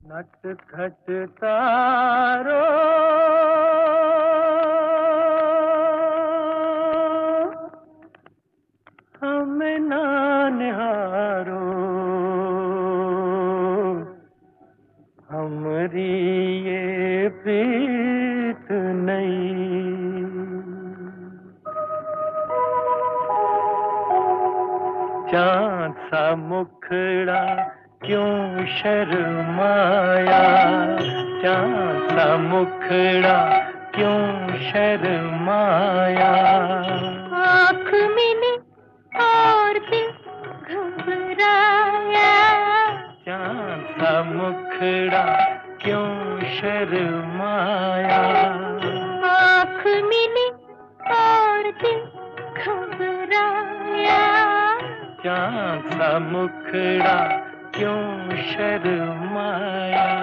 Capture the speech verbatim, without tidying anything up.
नटखट तारो हमें ना निहारो, हमरी ये प्रीत नहीं। चांद सा मुखड़ा क्यों शर्माया, चांद सा मुखड़ा क्यों शर्माया। आँख मिली और दिल घबराया, चांद सा मुखड़ा क्यों शर्माया। आँख मिली और दिल घबराया। चांद सा मुखड़ा क्यों शर्माया।